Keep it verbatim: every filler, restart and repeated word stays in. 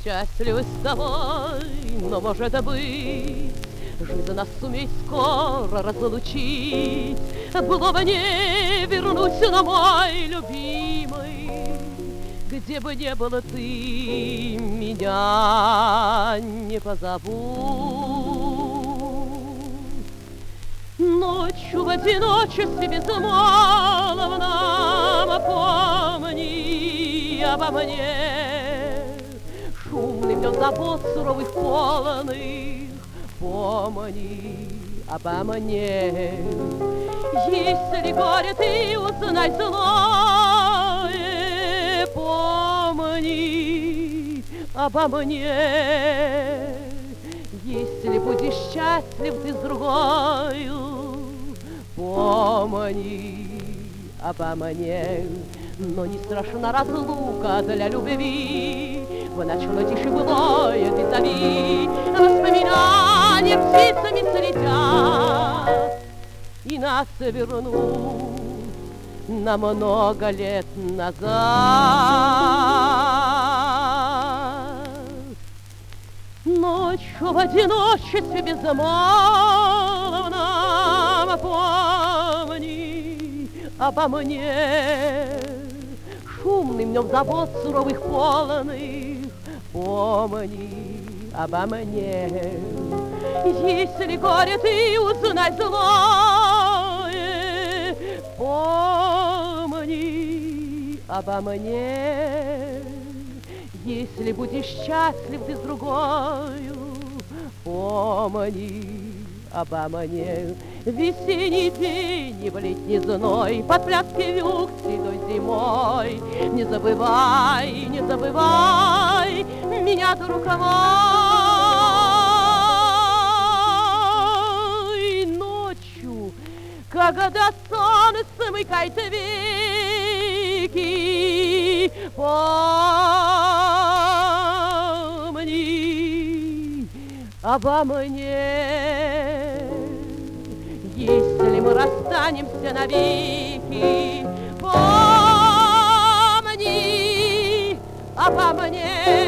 счастливы с тобой, но, может быть, жизнь нас сумеет скоро разлучить. Было бы не вернусь, но мой любимый, где бы не было ты, меня не позову. Ночью в одиночестве безмолвно помни обо мне. Шумный днем забот суровых полных, помни обо мне. Если горе ты узнать злое, помни обо мне. Если будешь счастлив ты с другою, помни обо мне. Но не страшна разлука для любви, в ночной тиши былое ты зови. Воспоминания птицами слетят и нас вернут на много лет назад. Ночью в одиночестве безмолвно помни обо мне. Шумным днем забот суровых полных, помни обо мне. Если горе ты узнать злое, помни обо мне. Если будешь счастлив ты с другою, помни обо мне. Весенний день и в летний зной, под пляски вьюг седой зимой. Не забывай, не забывай меня, друг мой. Ночью, когда сон смыкает веки, помни обо мне. Если мы расстанемся навеки, помни обо мне.